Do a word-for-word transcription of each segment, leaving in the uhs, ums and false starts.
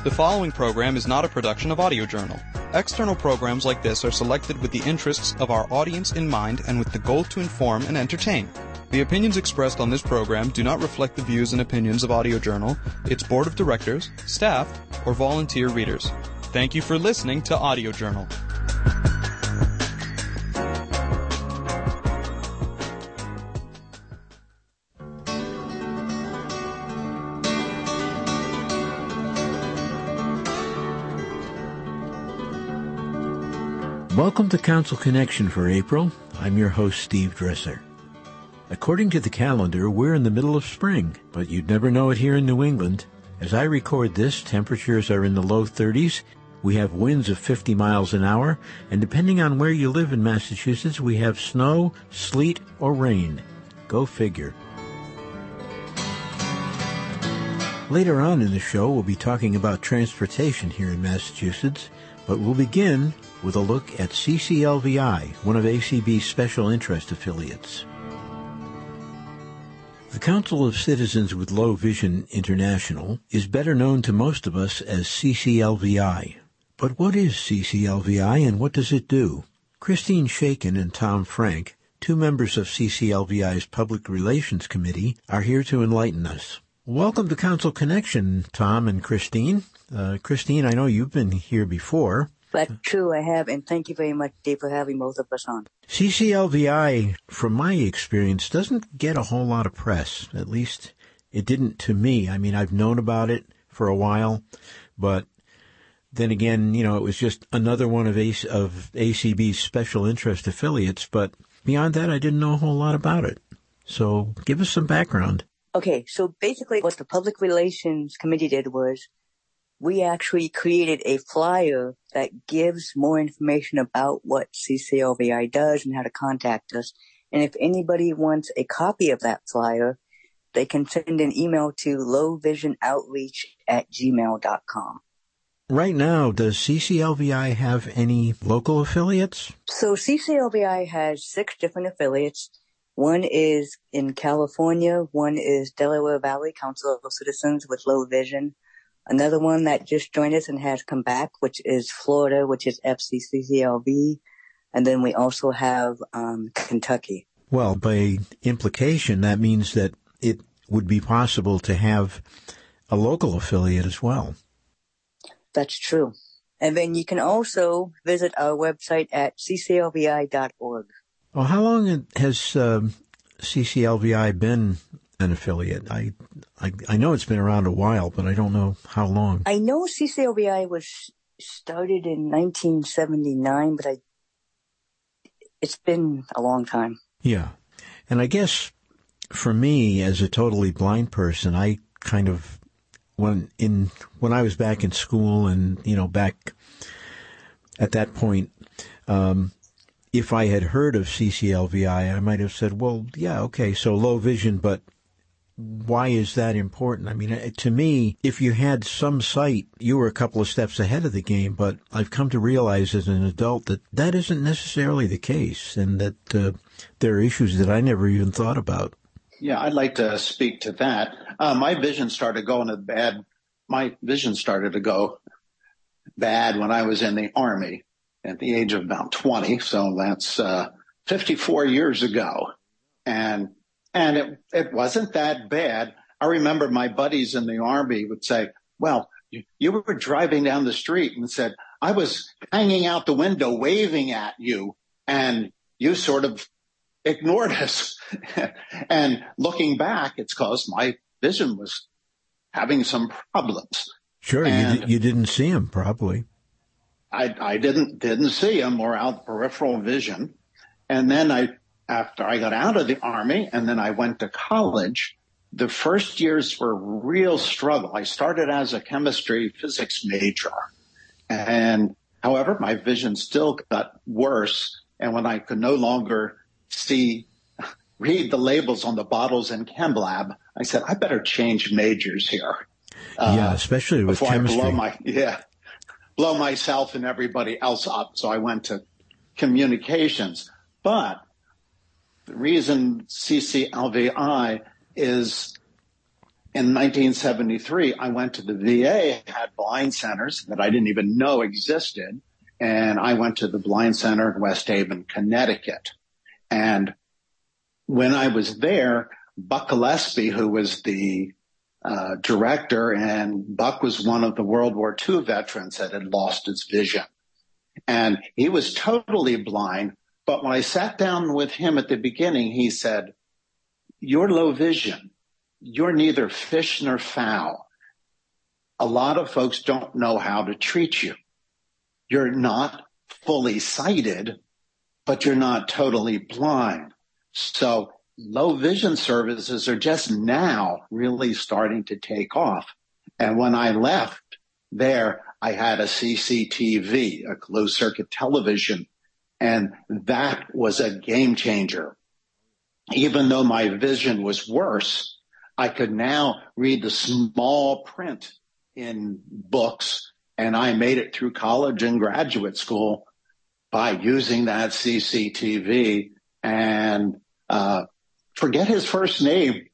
The following program is not a production of AudioJournal. External programs like this are selected with the interests of our audience in mind and with the goal to inform and entertain. The opinions expressed on this program do not reflect the views and opinions of AudioJournal, its board of directors, staff, or volunteer readers. Thank you for listening to AudioJournal. Welcome to Council Connection for April. I'm your host, Steve Dresser. According to the calendar, we're in the middle of spring, but you'd never know it here in New England. As I record this, temperatures are in the low thirties. We have winds of fifty miles an hour, and depending on where you live in Massachusetts, we have snow, sleet, or rain. Go figure. Later on in the show, we'll be talking about transportation here in Massachusetts, but we'll begin with a look at C C L V I, one of A C B's special interest affiliates. The Council of Citizens with Low Vision International is better known to most of us as C C L V I. But what is C C L V I and what does it do? Christine Shaken and Tom Frank, two members of C C L V I's Public Relations Committee, are here to enlighten us. Welcome to Council Connection, Tom and Christine. Uh, Christine, I know you've been here before. That's true, I have, and thank you very much, Dave, for having both of us on. C C L V I, from my experience, doesn't get a whole lot of press. At least it didn't to me. I mean, I've known about it for a while, but then again, you know, it was just another one of, A- of A C B's special interest affiliates, but beyond that, I didn't know a whole lot about it. So give us some background. Okay, so basically what the Public Relations Committee did was we actually created a flyer that gives more information about what C C L V I does and how to contact us. And if anybody wants a copy of that flyer, they can send an email to lowvisionoutreach at gmail dot com. Right now, does C C L V I have any local affiliates? So C C L V I has six different affiliates. One is in California. One is Delaware Valley Council of Citizens with Low Vision. Another one that just joined us and has come back, which is Florida, which is F C C C L V. And then we also have um, Kentucky. Well, by implication, that means that it would be possible to have a local affiliate as well. That's true. And then you can also visit our website at c c l v i dot org. Well, how long has um, C C L V I been an affiliate? I, I I know it's been around a while, but I don't know how long. I know C C L V I was started in nineteen seventy-nine, but I it's been a long time. Yeah. And I guess for me, as a totally blind person, I kind of, when in when I was back in school and, you know, back at that point, um, if I had heard of C C L V I, I might have said, well, yeah, okay, so low vision, but why is that important? I mean, to me, if you had some sight, you were a couple of steps ahead of the game, but I've come to realize as an adult that that isn't necessarily the case, and that uh, there are issues that I never even thought about. Yeah, I'd like to speak to that. Uh, my vision started going to bad. My vision started to go bad when I was in the Army at the age of about twenty. So that's uh, fifty-four years ago. And And it, it wasn't that bad. I remember my buddies in the Army would say, well, you, you were driving down the street and said, I was hanging out the window waving at you, and you sort of ignored us. And looking back, it's because my vision was having some problems. Sure, you, you didn't see him, probably. I, I didn't didn't see him or out peripheral vision. And then I After I got out of the Army and then I went to college, the first years were a real struggle. I started as a chemistry physics major. And however, my vision still got worse. And when I could no longer see, read the labels on the bottles in Chem Lab, I said, I better change majors here. Yeah, uh, especially with before chemistry. I blow my, yeah, blow myself and everybody else up. So I went to communications. But the reason C C L V I is in nineteen seventy-three, I went to the V A, had blind centers that I didn't even know existed. And I went to the blind center in West Haven, Connecticut. And when I was there, Buck Gillespie, who was the uh, director, and Buck was one of the World War Two veterans that had lost his vision. And he was totally blind. But when I sat down with him at the beginning, he said, "You're low vision. You're neither fish nor fowl. A lot of folks don't know how to treat you. You're not fully sighted, but you're not totally blind. So low vision services are just now really starting to take off." And when I left there, I had a C C T V, a closed circuit television, and that was a game changer. Even though my vision was worse, I could now read the small print in books, and I made it through college and graduate school by using that C C T V. And uh, forget his first name.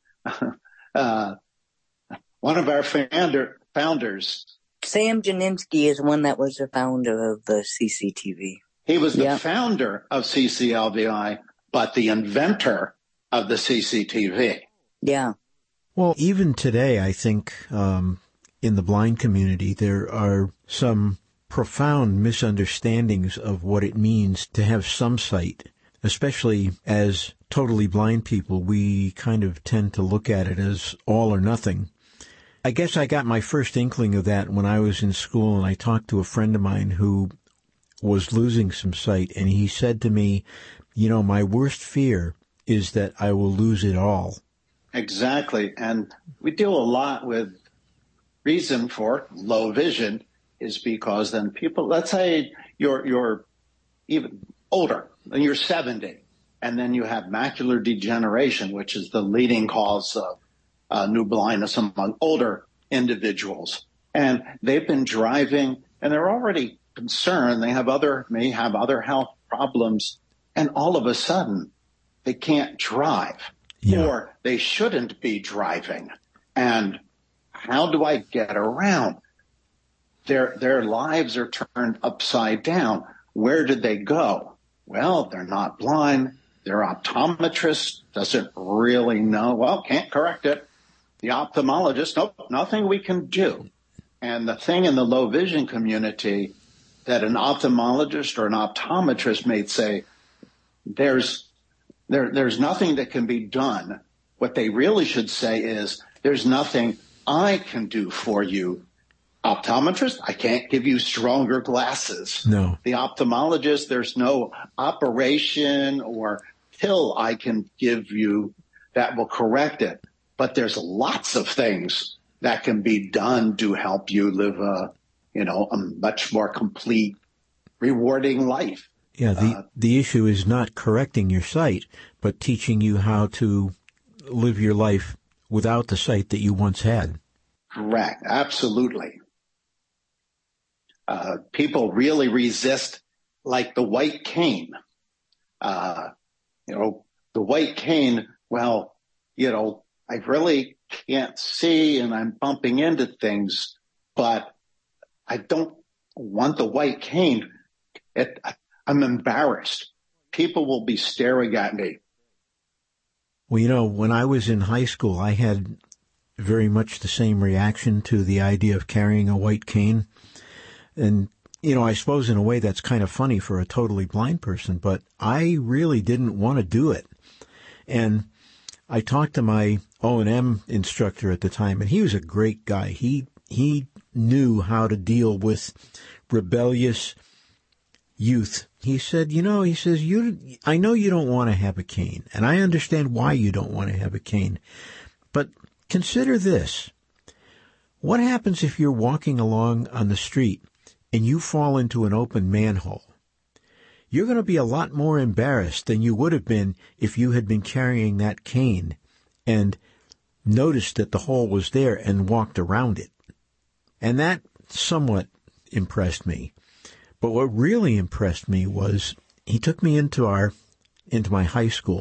uh, one of our founder, founders. Sam Janinski is one that was the founder of the C C T V. He was the yep. founder of C C L V I, but the inventor of the C C T V. Yeah. Well, even today, I think um, in the blind community, there are some profound misunderstandings of what it means to have some sight, especially as totally blind people. We kind of tend to look at it as all or nothing. I guess I got my first inkling of that when I was in school, and I talked to a friend of mine who was losing some sight, and he said to me, you know, my worst fear is that I will lose it all. Exactly. And we deal a lot with reason for low vision is because then people, let's say you're, you're even older and you're seventy, and then you have macular degeneration, which is the leading cause of uh, new blindness among older individuals. And they've been driving and they're already concerned. They have other, may have other health problems. And all of a sudden they can't drive. Yeah. Or they shouldn't be driving. And how do I get around? Their their lives are turned upside down. Where did they go? Well, they're not blind. Their optometrist doesn't really know. Well, can't correct it. The ophthalmologist, nope, nothing we can do. And the thing in the low vision community that an ophthalmologist or an optometrist may say, there's There, there's nothing that can be done. What they really should say is, there's nothing I can do for you. Optometrist, I can't give you stronger glasses. No. The ophthalmologist, there's no operation or pill I can give you that will correct it. But there's lots of things that can be done to help you live a, you know, a much more complete, rewarding life. Yeah, the, uh, the issue is not correcting your sight, but teaching you how to live your life without the sight that you once had. Correct. Absolutely. Uh, people really resist, like the white cane. Uh, you know, the white cane, well, you know, I really can't see and I'm bumping into things, but I don't want the white cane. It, I'm embarrassed. People will be staring at me. Well, you know, when I was in high school, I had very much the same reaction to the idea of carrying a white cane. And, you know, I suppose in a way that's kind of funny for a totally blind person, but I really didn't want to do it. And I talked to my O and M instructor at the time, and he was a great guy. He, he knew how to deal with rebellious youth. He said, you know, he says, you, I know you don't want to have a cane, and I understand why you don't want to have a cane, but consider this. What happens if you're walking along on the street and you fall into an open manhole? You're going to be a lot more embarrassed than you would have been if you had been carrying that cane and noticed that the hole was there and walked around it. And that somewhat impressed me. But what really impressed me was he took me into our, into my high school,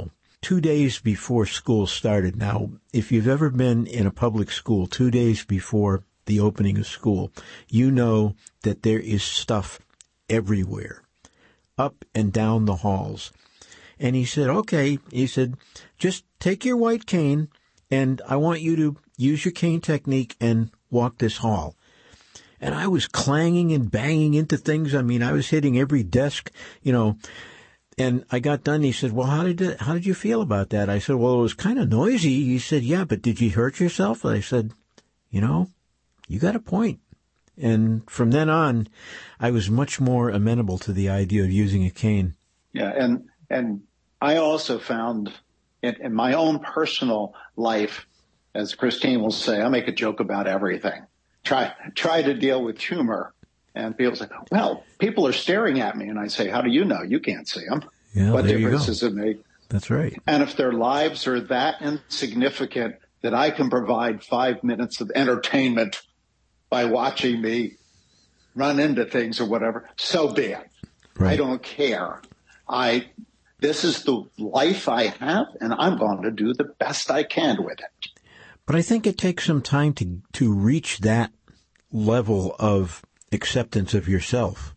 two days before school started. Now, if you've ever been in a public school two days before the opening of school, you know that there is stuff everywhere, up and down the halls. And he said, okay, he said, just take your white cane, and I want you to use your cane technique and walk this hall. And I was clanging and banging into things. I mean, I was hitting every desk, you know. And I got done. He said, well, how did it, how did you feel about that? I said, well, it was kind of noisy. He said, yeah, but did you hurt yourself? And I said, you know, you got a point. And from then on, I was much more amenable to the idea of using a cane. Yeah, and and I also found in, in my own personal life, as Christine will say, I make a joke about everything. Try try to deal with humor. And people say, well, people are staring at me. And I say, how do you know? You can't see them. Yeah, what there difference you go. does it make? That's right. And if their lives are that insignificant that I can provide five minutes of entertainment by watching me run into things or whatever, so be it. Right. I don't care. I this is the life I have, and I'm going to do the best I can with it. But I think it takes some time to to reach that level of acceptance of yourself.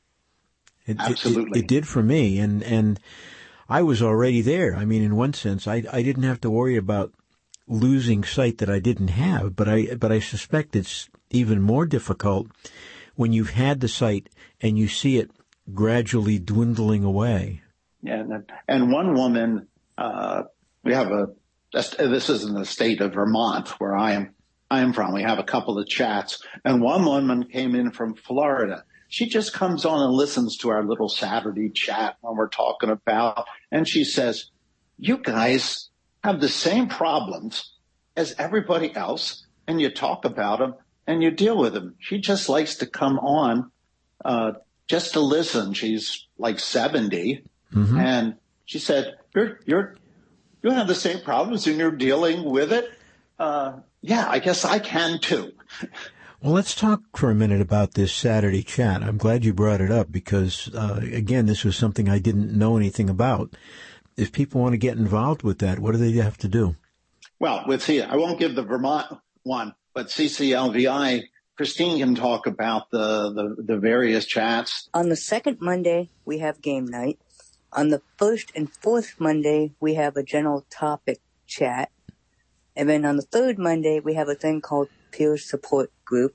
It, Absolutely. It, it did for me, and, and I was already there. I mean, in one sense, I, I didn't have to worry about losing sight that I didn't have, but I, but I suspect it's even more difficult when you've had the sight and you see it gradually dwindling away. Yeah, and, and one woman, uh, we have a, this is in the state of Vermont where I am, I am from. We have a couple of chats, and one woman came in from Florida. She just comes on and listens to our little Saturday chat when we're talking about, and she says, you guys have the same problems as everybody else, and you talk about them and you deal with them. She just likes to come on uh, just to listen. She's like seventy, mm-hmm. and she said, you're, you're, you have the same problems and you're dealing with it. Uh, yeah, I guess I can too. Well, let's talk for a minute about this Saturday chat. I'm glad you brought it up because, uh, again, this was something I didn't know anything about. If people want to get involved with that, what do they have to do? Well, with see, I won't give the Vermont one, but C C L V I, Christine can talk about the, the, the various chats. On the second Monday, we have game night. On the first and fourth Monday, we have a general topic chat. And then on the third Monday, we have a thing called Peer Support Group.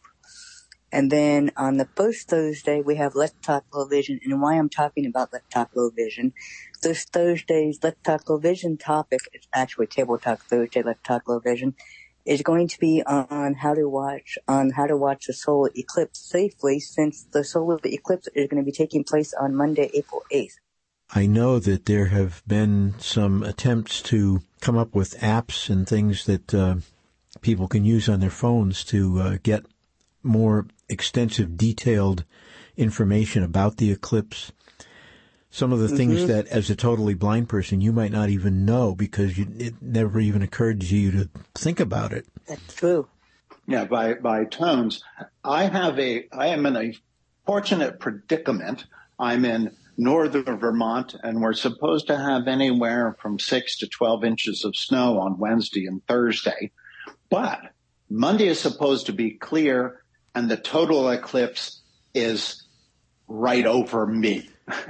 And then on the first Thursday, we have Let's Talk Low Vision. And why I'm talking about Let's Talk Low Vision, this Thursday's Let's Talk Low Vision topic, it's actually Table Talk Thursday, Let's Talk Low Vision, is going to be on how to watch, on how to watch the solar eclipse safely, since the solar eclipse is going to be taking place on Monday, April eighth. I know that there have been some attempts to come up with apps and things that uh, people can use on their phones to uh, get more extensive, detailed information about the eclipse. Some of the mm-hmm. things that, as a totally blind person, you might not even know because you, it never even occurred to you to think about it. That's true. Yeah, by by tones. I have a. I am in a fortunate predicament. I'm in northern Vermont, and we're supposed to have anywhere from six to twelve inches of snow on Wednesday and Thursday. But Monday is supposed to be clear, and the total eclipse is right over me.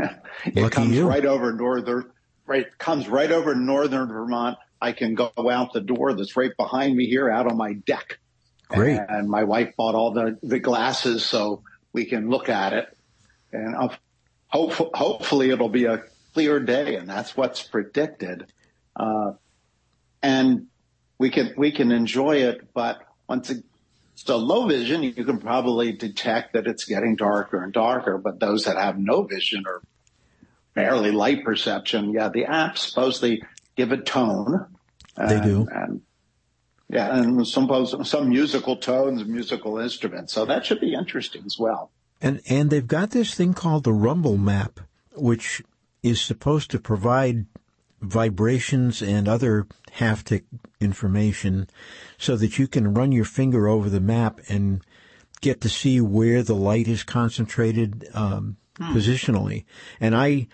It Lucky comes you. right over northern, right, comes right over northern Vermont. I can go out the door that's right behind me here out on my deck. Great. And, and my wife bought all the, the glasses so we can look at it. And I'll, hope, hopefully it'll be a clear day, and that's what's predicted. Uh, and we can, we can enjoy it, but once it, so low vision, you can probably detect that it's getting darker and darker, but those that have no vision or barely light perception, yeah, the apps supposedly give a tone. They and, do. And, yeah, and some, some musical tones, musical instruments. So that should be interesting as well. And and they've got this thing called the Rumble Map, which is supposed to provide vibrations and other haptic information so that you can run your finger over the map and get to see where the light is concentrated um, hmm. positionally. And I,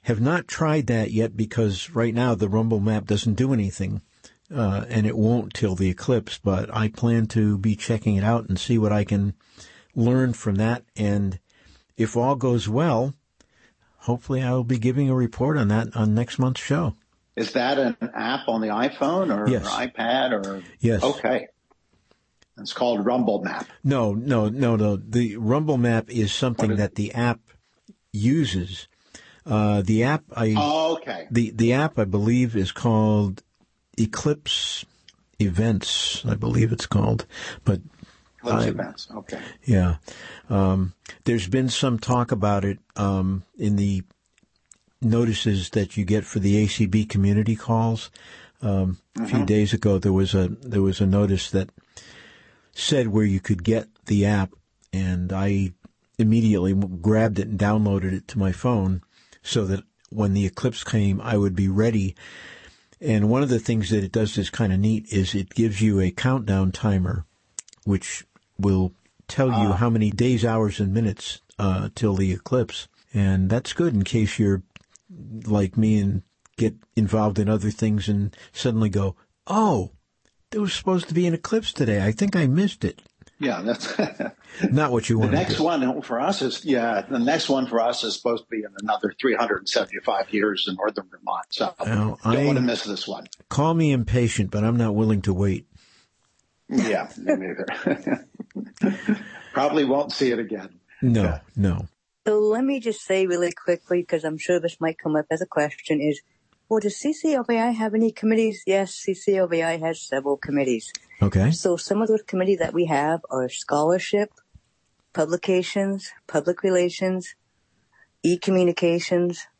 have not tried that yet because right now the Rumble map doesn't do anything, uh, and it won't till the eclipse, but I plan to be checking it out and see what I can learn from that. And if all goes well, hopefully I will be giving a report on that on next month's show. Is that an app on the iPhone or, yes. or iPad or? Yes. Okay. It's called Rumble Map. No, no, no, no. The Rumble Map is something is that the app uses. Uh, the app, I, oh, okay. The, the app, I believe, is called Eclipse Events, I believe it's called. But Eclipse I, Events, okay. Yeah. Um, there's been some talk about it, um, in the notices that you get for the A C B community calls. Um, mm-hmm. A few days ago, there was a, there was a notice that said where you could get the app, and I immediately grabbed it and downloaded it to my phone so that when the eclipse came, I would be ready. And one of the things that it does that's kind of neat is it gives you a countdown timer, which will tell you uh. how many days, hours, and minutes uh, till the eclipse. And that's good in case you're like me and get involved in other things and suddenly go, oh, there was supposed to be an eclipse today. I think I missed it. Yeah, that's not what you want. The next one for us is, yeah, the next one for us is supposed to be in another three hundred seventy-five years in northern Vermont. So well, don't I, want to miss this one. Call me impatient, but I'm not willing to wait. Yeah, me neither. Probably won't see it again. No, yeah. no. So let me just say really quickly, because I'm sure this might come up as a question, is, well, does C C L V I have any committees? Yes, C C L V I has several committees. Okay. So some of those committees that we have are scholarship, publications, public relations, e-communications,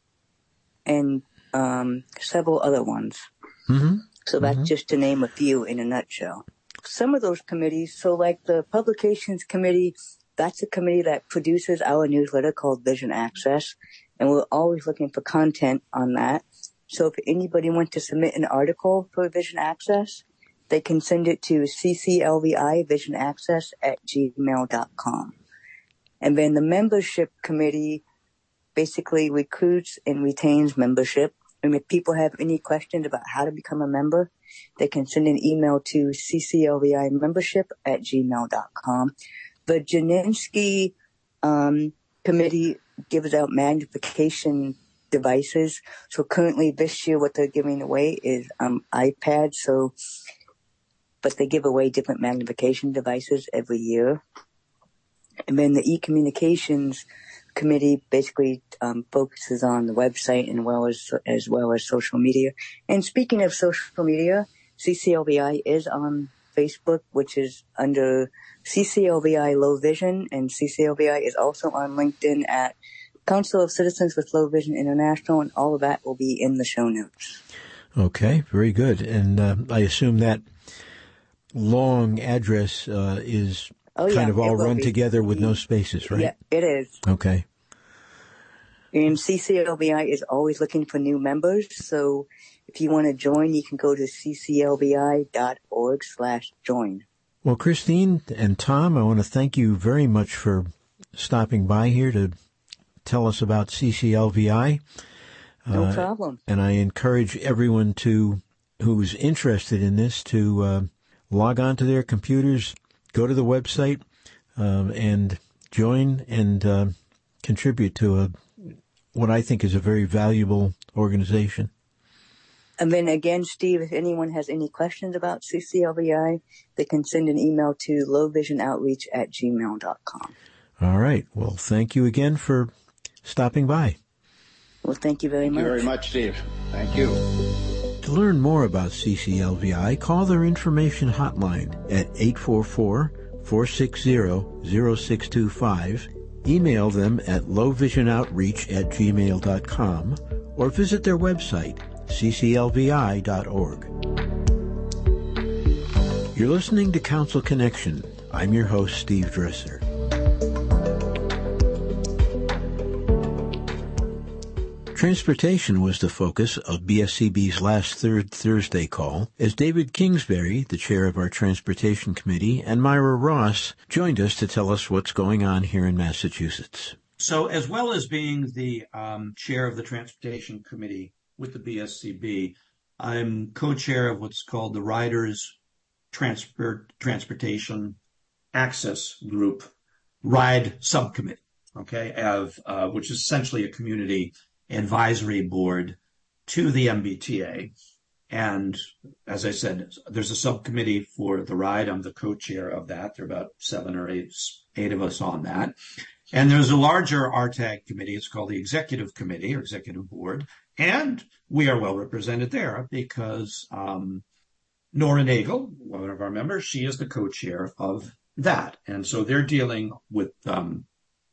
and um, several other ones. Mm-hmm. So that's mm-hmm. just to name a few in a nutshell. Some of those committees, so like the publications committee, that's a committee that produces our newsletter called Vision Access, and we're always looking for content on that. So if anybody wants to submit an article for Vision Access, they can send it to C C L V I Vision Access at gmail dot com. And then the membership committee basically recruits and retains membership. And if people have any questions about how to become a member, they can send an email to C C L V I membership at gmail dot com. The Janinski um, committee gives out magnification devices. So currently this year what they're giving away is um, iPads. So, but they give away different magnification devices every year. And then the e-communications committee basically um, focuses on the website and well as as well as social media. And speaking of social media, C C L V I is on Facebook, which is under C C L V I Low Vision, and C C L V I is also on LinkedIn at Council of Citizens with Low Vision International, and all of that will be in the show notes. Okay, very good. And uh, I assume that long address uh, is oh, kind yeah, of all run be. together with no spaces, right? Yeah, it is. Okay. And C C L V I is always looking for new members, so if you want to join, you can go to c c l v i dot org slash join. Well, Christine and Tom, I want to thank you very much for stopping by here to tell us about C C L V I. No uh, problem. And I encourage everyone to who's interested in this to uh, log on to their computers, go to the website, um, and join and uh, contribute to a what I think is a very valuable organization. And then again, Steve, if anyone has any questions about C C L V I, they can send an email to lowvisionoutreach at gmail dot com. All right. Well, thank you again for stopping by. Well, thank you very thank much. Thank you very much, Steve. Thank you. To learn more about C C L V I, call their information hotline at eight four four, four six zero, zero six two five, email them at lowvisionoutreach at gmail dot com, or visit their website, c c l v i dot org. You're listening to Council Connection. I'm your host, Steve Dresser. Transportation was the focus of B S C B's last third Thursday call, as David Kingsbury, the chair of our Transportation Committee, and Myra Ross joined us to tell us what's going on here in Massachusetts. So as well as being the um, chair of the Transportation Committee with the B S C B, I'm co-chair of what's called the Riders Transport Transportation Access Group Ride Subcommittee, okay, of uh, which is essentially a community advisory board to the M B T A. And as I said, there's a subcommittee for the ride. I'm the co-chair of that. There are about seven or eight, eight of us on that. And there's a larger R TAG committee. It's called the Executive Committee or Executive Board. And we are well represented there because um, Nora Nagel, one of our members, she is the co-chair of that. And so they're dealing with um,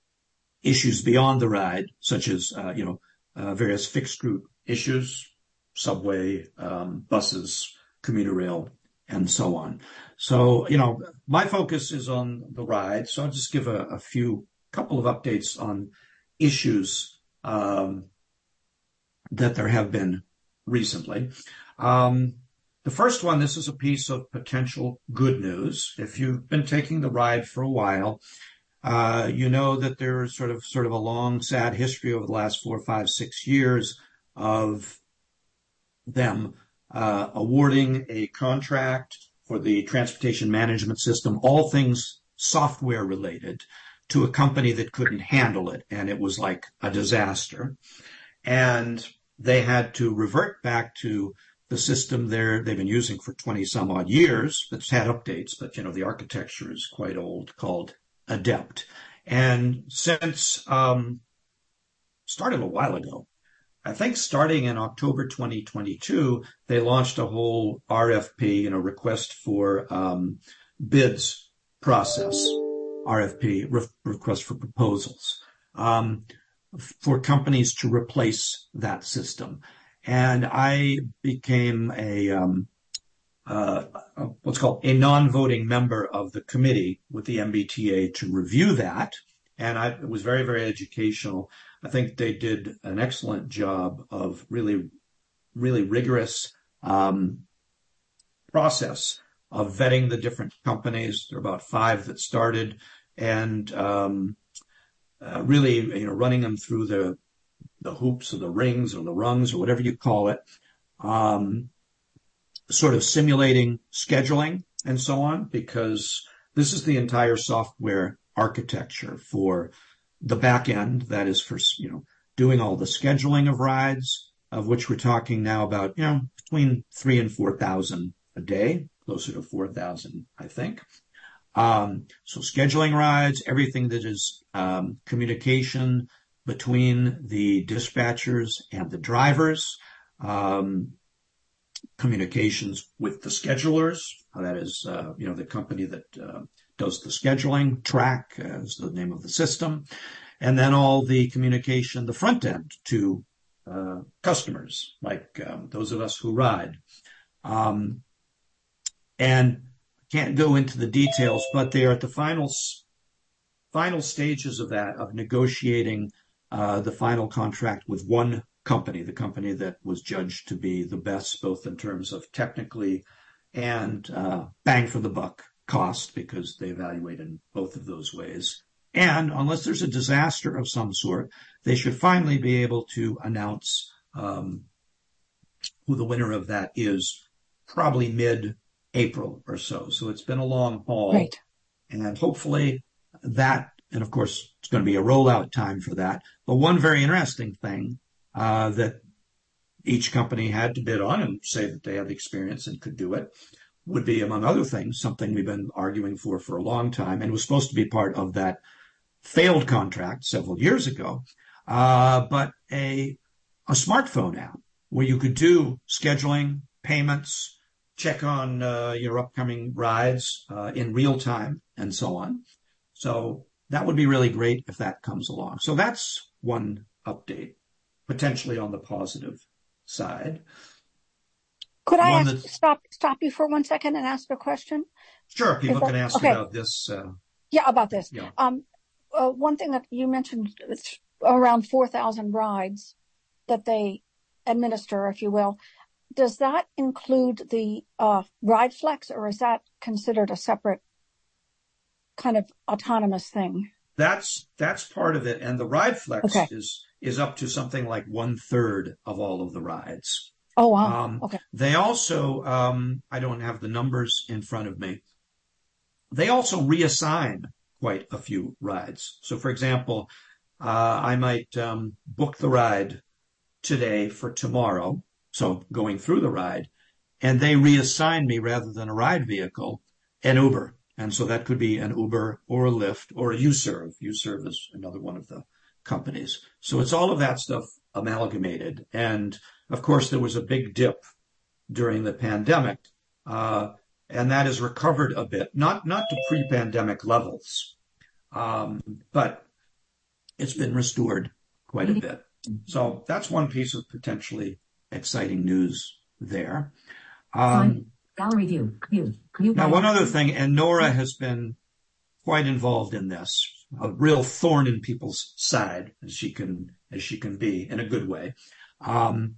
issues beyond the ride, such as, uh, you know, uh, various fixed route issues, subway, um, buses, commuter rail, and so on. So, you know, my focus is on the ride. So I'll just give a, a few, couple of updates on issues um, that there have been recently. Um, the first one, this is a piece of potential good news. If you've been taking the ride for a while, uh, you know that there's sort of sort of a long, sad history over the last four, five, six years of them uh, awarding a contract for the transportation management system, all things software related, to a company that couldn't handle it. And it was like a disaster. And they had to revert back to the system there they've been using for twenty some odd years that's had updates, but you know, the architecture is quite old, called Adept. And since um, started a while ago, I think starting in October twenty twenty-two, they launched a whole R F P, you know, request for um, bids process, R F P, re- request for proposals, um, for companies to replace that system. And I became a, um, uh, what's called a non-voting member of the committee with the M B T A to review that. And I, it was very, very educational. I think they did an excellent job of really, really rigorous um, process of vetting the different companies. There are about five that started, and um, uh, really, you know, running them through the the hoops or the rings or the rungs or whatever you call it, um, sort of simulating scheduling and so on, because this is the entire software architecture for the back end, that is for, you know, doing all the scheduling of rides, of which we're talking now about, you know, between three and four thousand a day, closer to four thousand, I think. Um, so scheduling rides, everything that is um, communication between the dispatchers and the drivers, um, communications with the schedulers, that is, uh, you know, the company that uh, does the scheduling, Track uh, is the name of the system, and then all the communication, the front end to uh, customers, like um, those of us who ride. Um, and can't go into the details, but they are at the final, final stages of that, of negotiating uh, the final contract with one company, the company that was judged to be the best, both in terms of technically and uh, bang for the buck cost, because they evaluate in both of those ways. And unless there's a disaster of some sort, they should finally be able to announce um, who the winner of that is, probably mid-April or so. So it's been a long haul. Right. And hopefully that, and of course it's going to be a rollout time for that. But one very interesting thing uh, that each company had to bid on and say that they had the experience and could do it would be, among other things, something we've been arguing for for a long time and was supposed to be part of that failed contract several years ago, uh, but a a smartphone app where you could do scheduling, payments, check on uh, your upcoming rides uh, in real time, and so on. So that would be really great if that comes along. So that's one update, potentially on the positive side. Could I One ask, stop stop you for one second and ask a question? Sure, people that, can ask okay. about this. Uh, yeah, about this. Yeah. Um, uh, one thing that you mentioned, it's around four thousand rides that they administer, if you will. Does that include the uh, RideFlex, or is that considered a separate kind of autonomous thing? that's that's part of it. And the RideFlex Okay. is is up to something like one third of all of the rides. Oh, wow. Um, Okay. They also, um, I don't have the numbers in front of me. They also reassign quite a few rides. So, for example, uh, I might um, book the ride today for tomorrow, so going through the ride, and they reassign me, rather than a ride vehicle, an Uber. And so that could be an Uber or a Lyft or a U-Serve. U-Serve is another one of the companies. So it's all of that stuff amalgamated. And of course, there was a big dip during the pandemic, uh, and that has recovered a bit, not not to pre-pandemic levels, um, but it's been restored quite a bit. So that's one piece of potentially exciting news there. Um, Gallery view. View. view now, one other thing, and Nora has been quite involved in this, a real thorn in people's side, as she can as she can be, in a good way. Um,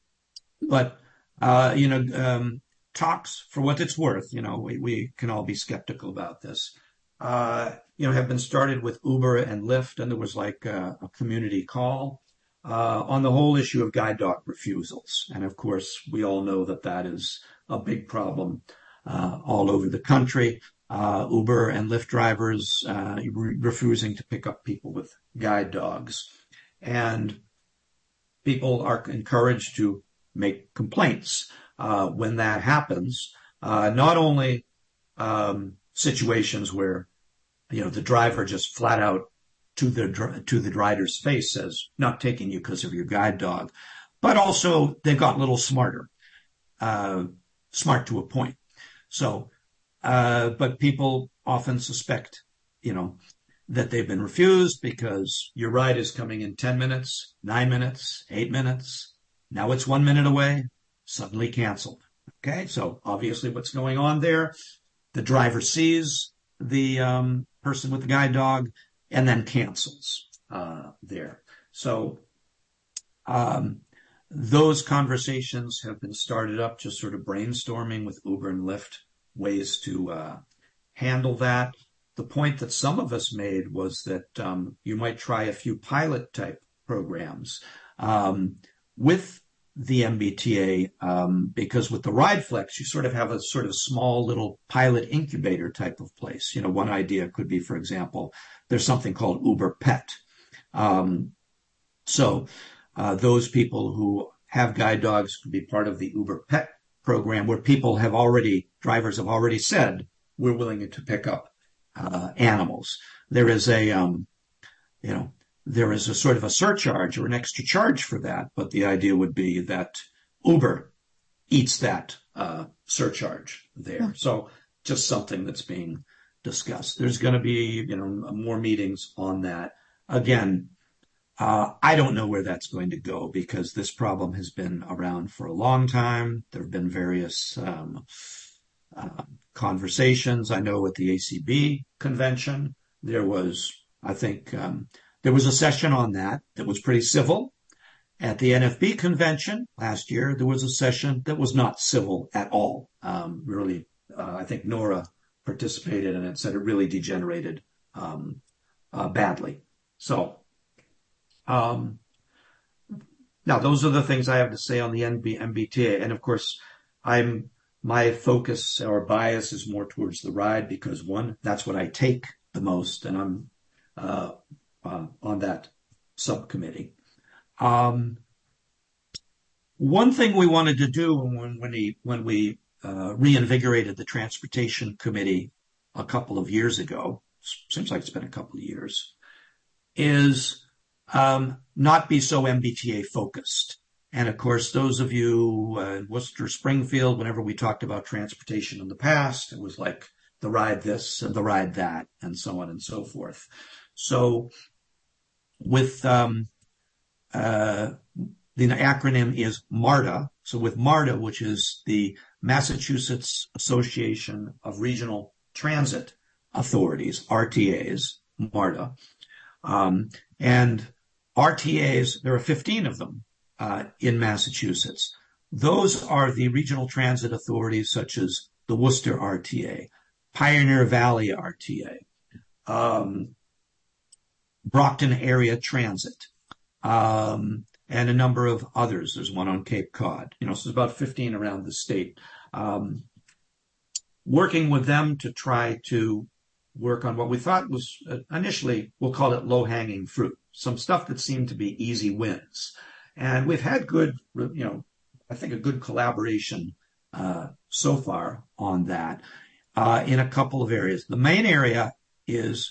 but uh, you know, um, talks, for what it's worth, you know, we, we can all be skeptical about this. Uh, you know, have been started with Uber and Lyft, and there was like a, a community call uh, on the whole issue of guide dog refusals. And of course, we all know that that is a big problem uh, all over the country. Uh, Uber and Lyft drivers uh, re- refusing to pick up people with guide dogs. And people are encouraged to make complaints uh, when that happens. Uh, not only um, situations where, you know, the driver just flat out to the to the rider's face says, "Not taking you because of your guide dog," but also they've got a little smarter, uh, smart to a point. So, uh, but people often suspect, you know, that they've been refused because your ride is coming in ten minutes, nine minutes, eight minutes. Now it's one minute away, suddenly canceled. Okay, so obviously what's going on there, the driver sees the um, person with the guide dog and then cancels uh, there. So um, those conversations have been started up, just sort of brainstorming with Uber and Lyft ways to uh, handle that. The point that some of us made was that um, you might try a few pilot type programs um, with the M B T A, um, because with the RideFlex, you sort of have a sort of small little pilot incubator type of place. You know, one idea could be, for example, there's something called Uber Pet. Um, so uh, those people who have guide dogs could be part of the Uber Pet program, where people have already, drivers have already said, we're willing to pick up uh, animals. There is a, um, you know, there is a sort of a surcharge or an extra charge for that, but the idea would be that Uber eats that uh, surcharge there. Yeah. So just something that's being discussed. There's going to be, you know, more meetings on that. Again, uh, I don't know where that's going to go, because this problem has been around for a long time. There have been various um, uh, conversations. I know at the A C B convention, there was, I think, um, there was a session on that that was pretty civil. At the N F B convention last year, there was a session that was not civil at all. Um, really, uh, I think Nora participated in it, said it really degenerated um, uh, badly. So um, now those are the things I have to say on the M B T A. And of course, I'm my focus or bias is more towards the ride, because one, that's what I take the most, and I'm uh, uh, on that subcommittee. Um, one thing we wanted to do when, when, he, when we uh, reinvigorated the Transportation Committee a couple of years ago, seems like it's been a couple of years, is um, not be so M B T A focused. And of course, those of you uh, in Worcester, Springfield, whenever we talked about transportation in the past, it was like the ride this and the ride that, and so on and so forth. So with um, uh, the acronym is MARTA. So with MARTA, which is the Massachusetts Association of Regional Transit Authorities, R T As, MARTA, um, and R T As, there are fifteen of them uh, in Massachusetts. Those are the regional transit authorities such as the Worcester R T A, Pioneer Valley R T A, um, Brockton Area Transit, um, and a number of others. There's one on Cape Cod. You know, so there's about fifteen around the state. Um, working with them to try to work on what we thought was uh, initially, we'll call it low-hanging fruit, some stuff that seemed to be easy wins. And we've had good, you know, I think a good collaboration uh, so far on that uh, in a couple of areas. The main area is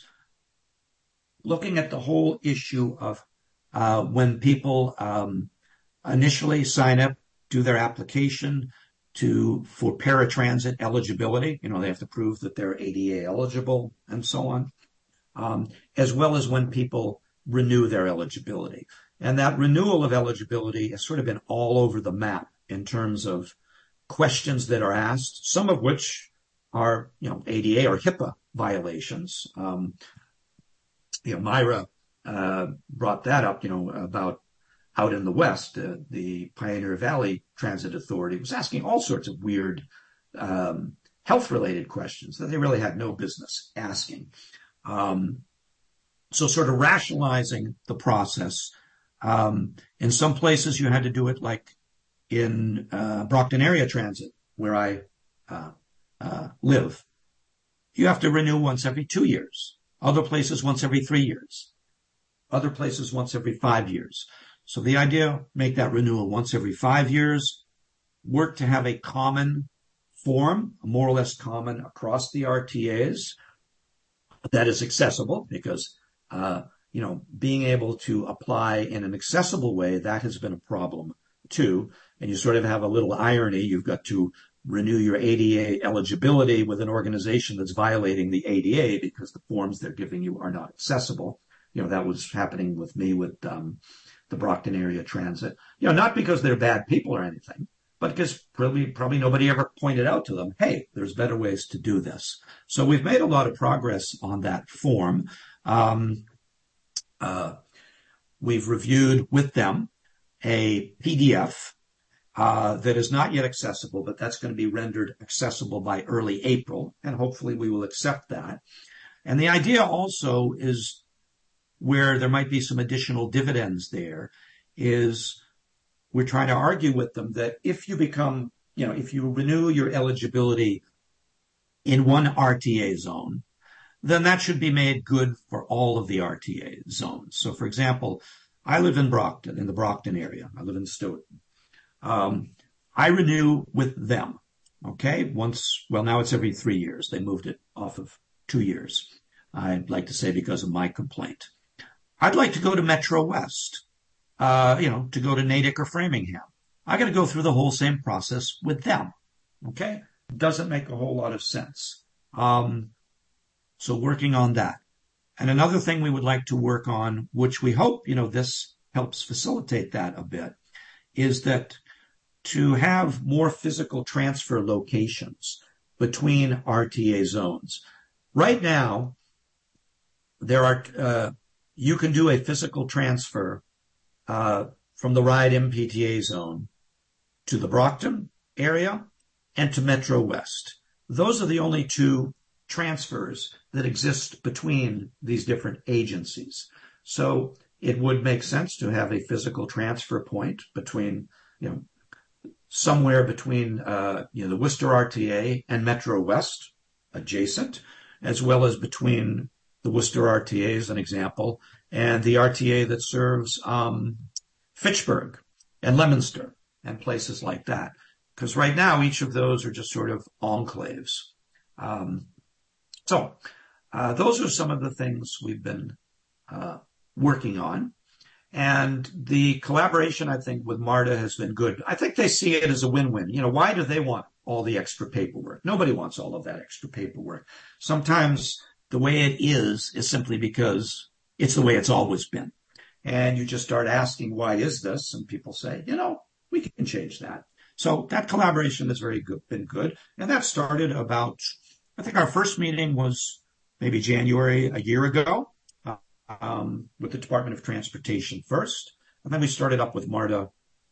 looking at the whole issue of uh, when people um, initially sign up, do their application to for paratransit eligibility. You know, they have to prove that they're A D A eligible and so on, um, as well as when people renew their eligibility. And that renewal of eligibility has sort of been all over the map in terms of questions that are asked, some of which are, you know, A D A or HIPAA violations. Um, you know, Myra uh, brought that up, you know, about out in the West, uh, the Pioneer Valley Transit Authority was asking all sorts of weird um, health-related questions that they really had no business asking. Um, so sort of rationalizing the process. Um, in some places, you had to do it like in uh, Brockton Area Transit, where I uh, uh, live. You have to renew once every two years. Other places, once every three years. Other places, once every five years. So the idea, make that renewal once every five years, work to have a common form, more or less common across the R T As that is accessible because, uh, you know, being able to apply in an accessible way, that has been a problem too. And you sort of have a little irony. You've got to renew your A D A eligibility with an organization that's violating the A D A because the forms they're giving you are not accessible. You know, that was happening with me with, um, the Brockton Area Transit, you know, not because they're bad people or anything, but because probably, probably nobody ever pointed out to them, hey, there's better ways to do this. So we've made a lot of progress on that form. Um, uh, we've reviewed with them a P D F uh, that is not yet accessible, but that's going to be rendered accessible by early April, and hopefully we will accept that. And the idea also is where there might be some additional dividends there is we're trying to argue with them that if you become, you know, if you renew your eligibility in one R T A zone, then that should be made good for all of the R T A zones. So, for example, I live in Brockton, in the Brockton area. I live in Stoughton. Um, I renew with them, okay? Once, well, now it's every three years. They moved it off of two years. I'd like to say because of my complaint. I'd like to go to Metro West, uh, you know, to go to Natick or Framingham. I got to go through the whole same process with them. Okay. Doesn't make a whole lot of sense. Um, so working on that. And another thing we would like to work on, which we hope, you know, this helps facilitate that a bit, is that to have more physical transfer locations between R T A zones. Right now, there are, uh, you can do a physical transfer uh, from the Ride M P T A zone to the Brockton area and to Metro West. Those are the only two transfers that exist between these different agencies. So it would make sense to have a physical transfer point between, you know, somewhere between, uh, you know, the Worcester R T A and Metro West adjacent, as well as between the Worcester R T A as an example, and the R T A that serves um, Fitchburg and Leominster and places like that. Because right now, each of those are just sort of enclaves. Um, so uh, those are some of the things we've been uh, working on. And the collaboration, I think, with MARTA has been good. I think they see it as a win-win. You know, why do they want all the extra paperwork? Nobody wants all of that extra paperwork. Sometimes the way it is is simply because it's the way it's always been. And you just start asking, why is this? And people say, you know, we can change that. So that collaboration has very good, been good. And that started about, I think our first meeting was maybe January a year ago uh, um, with the Department of Transportation first. And then we started up with MARTA,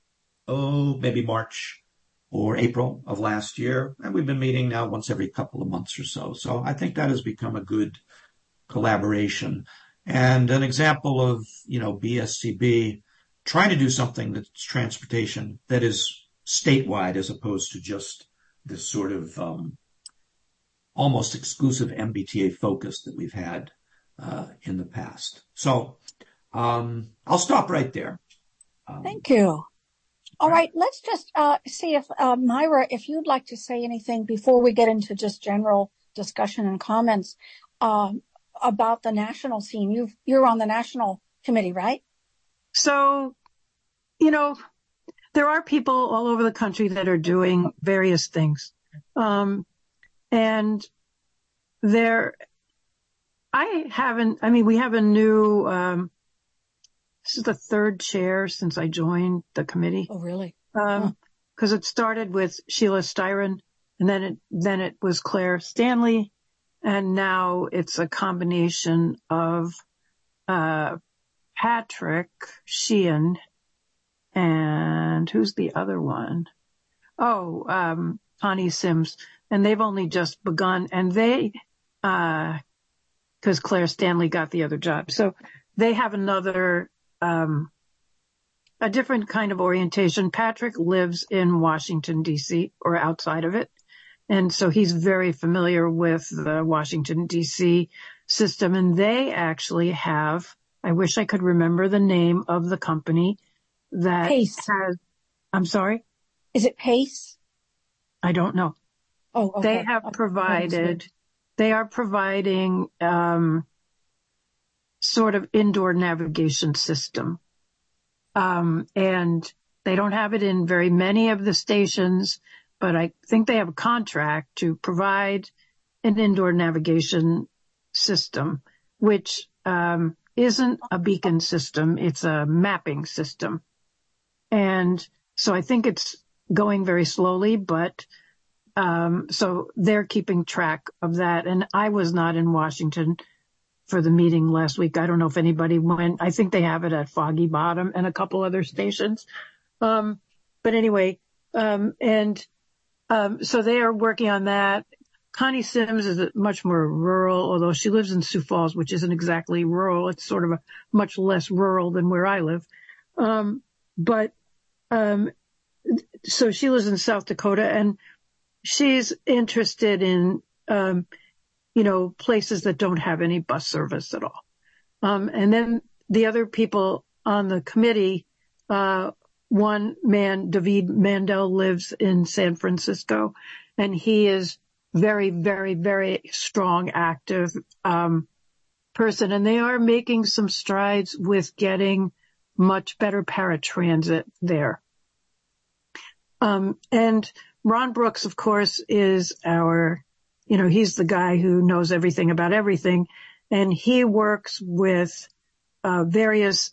oh, maybe March or April of last year. And we've been meeting now once every couple of months or so. So I think that has become a good collaboration. And an example of, you know, B S C B trying to do something that's transportation that is statewide as opposed to just this sort of um, almost exclusive M B T A focus that we've had uh, in the past. So um, I'll stop right there. Um, Thank you. All right, let's just uh, see if, uh, Myra, if you'd like to say anything before we get into just general discussion and comments um, about the national scene. You've, you're on the national committee, right? So, you know, there are people all over the country that are doing various things. Um, and there, I haven't, I mean, we have a new, um, this is the third chair since I joined the committee. Oh, really? Um, cause it started with Sheila Styron and then it, then it was Claire Stanley. And now it's a combination of, uh, Patrick Sheehan and who's the other one? Oh, um, Connie Sims. And they've only just begun and they, uh, cause Claire Stanley got the other job. So they have another, um, a different kind of orientation. Patrick lives in Washington, D C or outside of it. And so he's very familiar with the Washington, D C system. And they actually have, I wish I could remember the name of the company that Pace. has, I'm sorry? Is it Pace? I don't know. Oh, okay. They have provided, they are providing, um, sort of indoor navigation system. Um, and they don't have it in very many of the stations, but I think they have a contract to provide an indoor navigation system, which, um, isn't a beacon system. It's a mapping system. And so I think it's going very slowly, but, um, so they're keeping track of that. And I was not in Washington for the meeting last week. I don't know if anybody went. I think they have it at Foggy Bottom and a couple other stations. Um, but anyway, um, and, um, so they are working on that. Connie Sims is much more rural, although she lives in Sioux Falls, which isn't exactly rural. It's sort of a much less rural than where I live. Um, but, um, so she lives in South Dakota and she's interested in, um, you know, places that don't have any bus service at all. Um, and then the other people on the committee, uh, one man, David Mandel, lives in San Francisco, and he is very, very, very strong, active, um, person. And they are making some strides with getting much better paratransit there. Um, and Ron Brooks, of course, is our, you know, he's the guy who knows everything about everything. And he works with, uh, various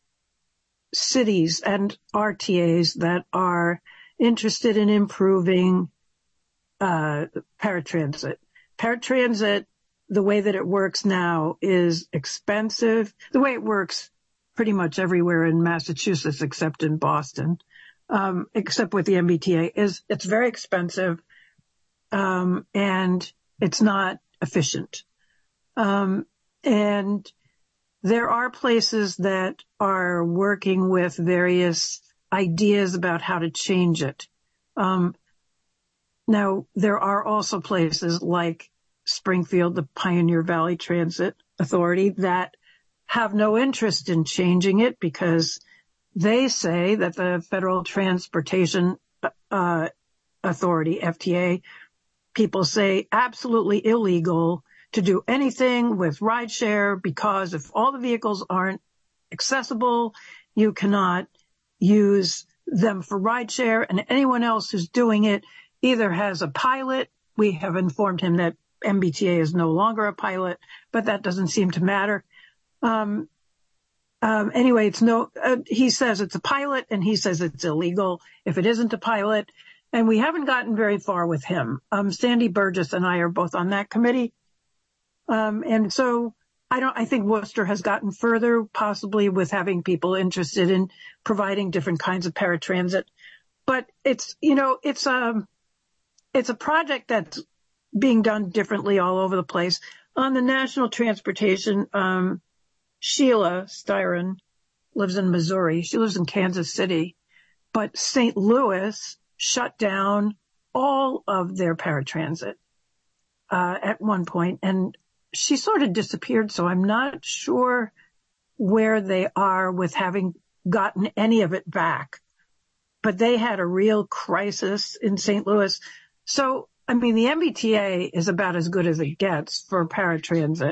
cities and R T As that are interested in improving, uh, paratransit. Paratransit, the way that it works now is expensive. The way it works pretty much everywhere in Massachusetts except in Boston, um, except with the M B T A, is it's very expensive, um, and it's not efficient. Um, and there are places that are working with various ideas about how to change it. Um, now, there are also places like Springfield, the Pioneer Valley Transit Authority, that have no interest in changing it because they say that the Federal Transportation uh, Authority, F T A, people say absolutely illegal to do anything with rideshare because if all the vehicles aren't accessible, you cannot use them for rideshare, and anyone else who's doing it either has a pilot. We have informed him that M B T A is no longer a pilot, but that doesn't seem to matter. Um, um, anyway, it's no, uh, he says it's a pilot and he says it's illegal if it isn't a pilot. And we haven't gotten very far with him. Um, Sandy Burgess and I are both on that committee. Um, and so I don't, I think Worcester has gotten further, possibly with having people interested in providing different kinds of paratransit. But it's, you know, it's, um, it's a project that's being done differently all over the place. On the National Transportation, um, Sheila Styron lives in Missouri. She lives in Kansas City. But Saint Louis shut down all of their paratransit uh, at one point, and she sort of disappeared, so I'm not sure where they are with having gotten any of it back. But they had a real crisis in Saint Louis. So, I mean, the M B T A is about as good as it gets for paratransit,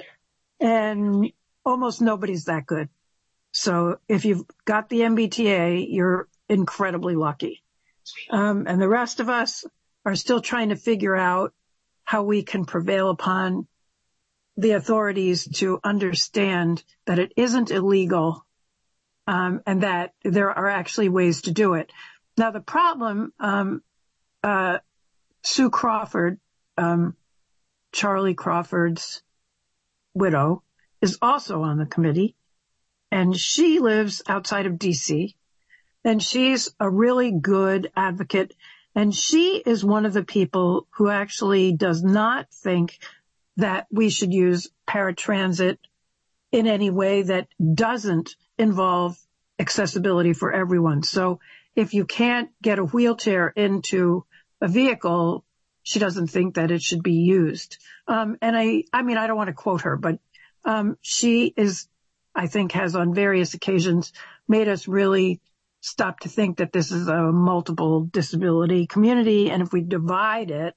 and almost nobody's that good. So if you've got the M B T A, you're incredibly lucky. Um, and the rest of us are still trying to figure out how we can prevail upon the authorities to understand that it isn't illegal, um, and that there are actually ways to do it. Now, the problem, um, uh, Sue Crawford, um, Charlie Crawford's widow, is also on the committee, and she lives outside of D C, and she's a really good advocate, and she is one of the people who actually does not think that we should use paratransit in any way that doesn't involve accessibility for everyone. So if you can't get a wheelchair into a vehicle, she doesn't think that it should be used. Um, and I, I mean, I don't want to quote her, but um, she is, I think, has on various occasions made us really stop to think that this is a multiple disability community. And if we divide it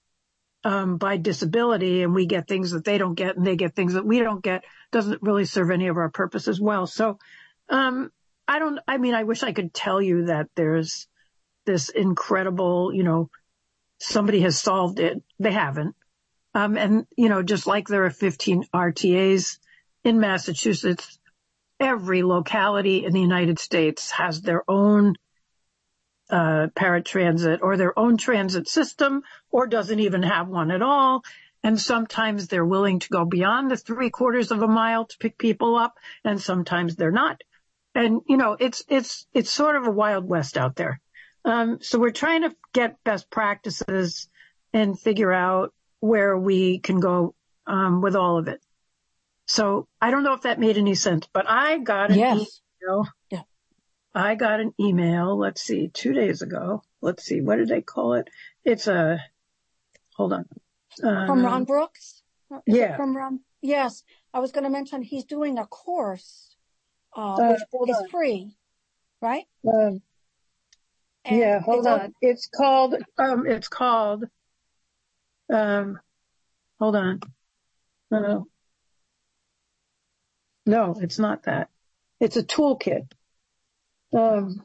um, by disability and we get things that they don't get and they get things that we don't get, doesn't really serve any of our purposes well. So um, I don't, I mean, I wish I could tell you that there's this incredible, you know, somebody has solved it. They haven't. Um, and, you know, just like there are fifteen R T As in Massachusetts, every locality in the United States has their own uh, paratransit or their own transit system, or doesn't even have one at all. And sometimes they're willing to go beyond the three quarters of a mile to pick people up, and sometimes they're not. And, you know, it's, it's, it's sort of a Wild West out there. Um, so we're trying to get best practices and figure out where we can go um, with all of it. So I don't know if that made any sense, but I got an yes. email. Yeah. I got an email, let's see, two days ago. Let's see, what did they call it? It's a, hold on. Um, from Ron Brooks? Is yeah. it from Ron? Yes. I was going to mention he's doing a course, uh, Uh, which is on. free, right? Um, And yeah, hold it's on. a- It's called, um, it's called, um, hold on. Uh, no, it's not that. It's a toolkit. Um,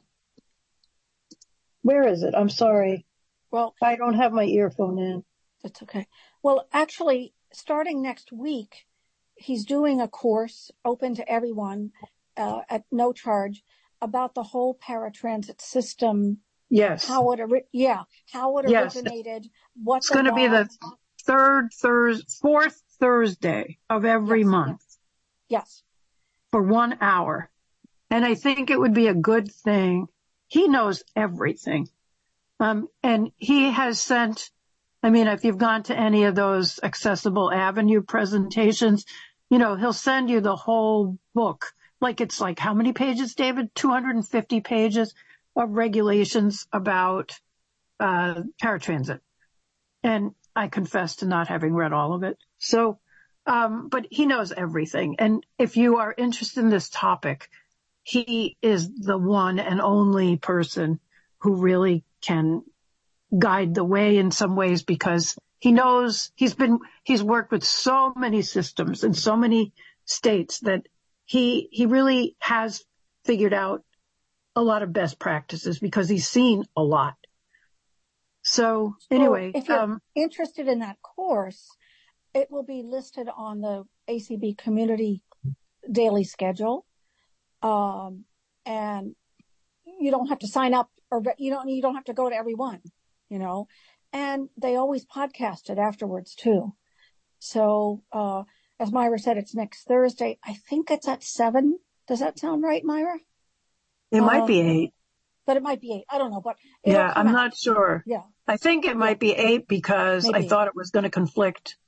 where is it? I'm sorry. Well, I don't have my earphone in. that's okay. Well, actually, starting next week, he's doing a course open to everyone uh, at no charge about the whole paratransit system. Yes. How it, ori- yeah, how it Yes. originated, what It's the going to be the laws- third Thursday, fourth Thursday of every Yes, month Yes. for one hour. And I think it would be a good thing. He knows everything. Um, and he has sent, I mean, if you've gone to any of those Accessible Avenue presentations, you know, he'll send you the whole book. Like it's like, how many pages, David? two hundred fifty pages of regulations about uh, paratransit. And I confess to not having read all of it. So, um, but he knows everything. And if you are interested in this topic, he is the one and only person who really can guide the way in some ways, because he knows he's been, he's worked with so many systems in so many states that he, he really has figured out a lot of best practices because he's seen a lot. So anyway, So if you're um, interested in that course, it will be listed on the A C B community daily schedule. Um, and you don't have to sign up, or you don't, you don't have to go to every one, you know, and they always podcast it afterwards too. So, uh, as Myra said, it's next Thursday. I think it's at seven. Does that sound right, Myra? it Uh, might be eight. But it might be eight. I don't know, but it'll Yeah, come I'm out. not sure. Yeah. I think it might be eight because Maybe. I thought it was going to conflict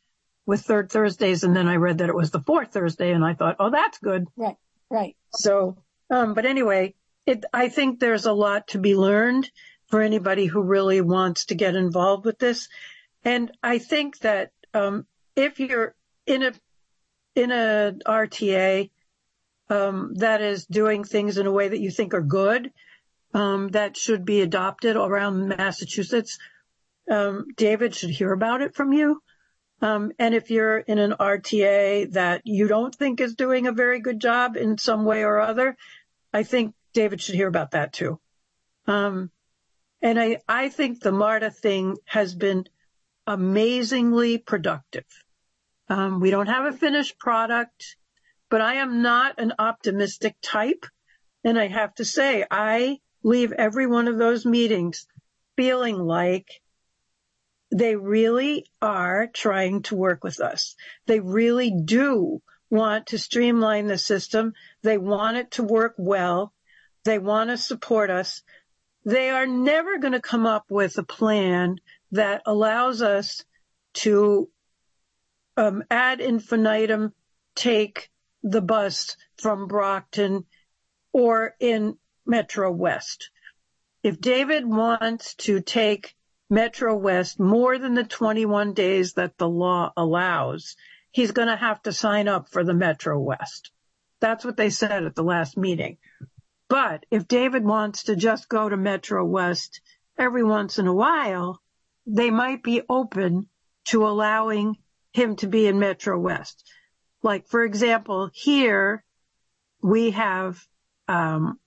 with third Thursdays, and then I read that it was the fourth Thursday, and I thought, oh, that's good. Right, right. So, um, but anyway, it, I think there's a lot to be learned for anybody who really wants to get involved with this. And I think that, um, if you're in a, in a R T A, um, that is doing things in a way that you think are good, um, that should be adopted around Massachusetts, um, David should hear about it from you. Um, and if you're in an R T A that you don't think is doing a very good job in some way or other, I think David should hear about that too. Um, and I, I think the MARTA thing has been amazingly productive. Um, we don't have a finished product, but I am not an optimistic type. And I have to say, I leave every one of those meetings feeling like they really are trying to work with us. They really do want to streamline the system. They want it to work well. They want to support us. They are never going to come up with a plan that allows us to um, ad infinitum take the bus from Brockton or in Metro West. If David wants to take Metro West more than the twenty-one days that the law allows, he's going to have to sign up for the Metro West. That's what they said at the last meeting. But if David wants to just go to Metro West every once in a while, they might be open to allowing him to be in Metro West. Like, for example, here we have um,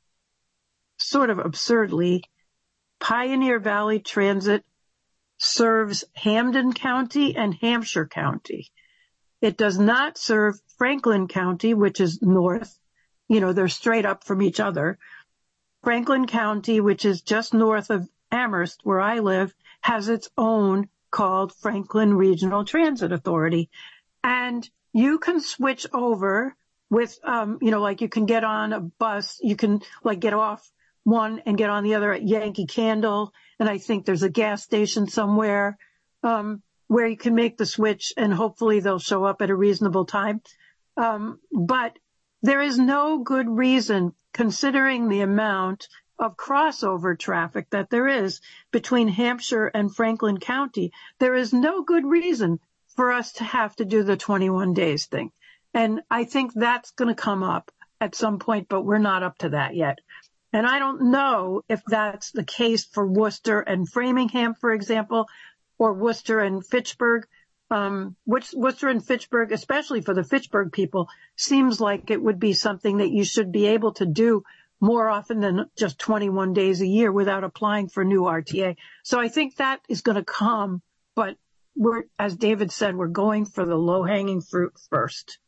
sort of absurdly, Pioneer Valley Transit serves Hampden County and Hampshire County. It does not serve Franklin County, which is north. You know, they're straight up from each other. Franklin County, which is just north of Amherst, where I live, has its own called Franklin Regional Transit Authority. And you can switch over with, um, you know, like you can get on a bus, you can like get off one and get on the other at Yankee Candle. And I think there's a gas station somewhere, um, where you can make the switch and hopefully they'll show up at a reasonable time. Um, but there is no good reason, considering the amount of crossover traffic that there is between Hampshire and Franklin County, there is no good reason for us to have to do the twenty-one days thing. And I think that's going to come up at some point, but we're not up to that yet. And I don't know if that's the case for Worcester and Framingham, for example, or Worcester and Fitchburg. Um, which Worcester and Fitchburg, especially for the Fitchburg people, seems like it would be something that you should be able to do more often than just twenty-one days a year without applying for new R T A. So I think that is going to come, but we're, as David said, we're going for the low-hanging fruit first.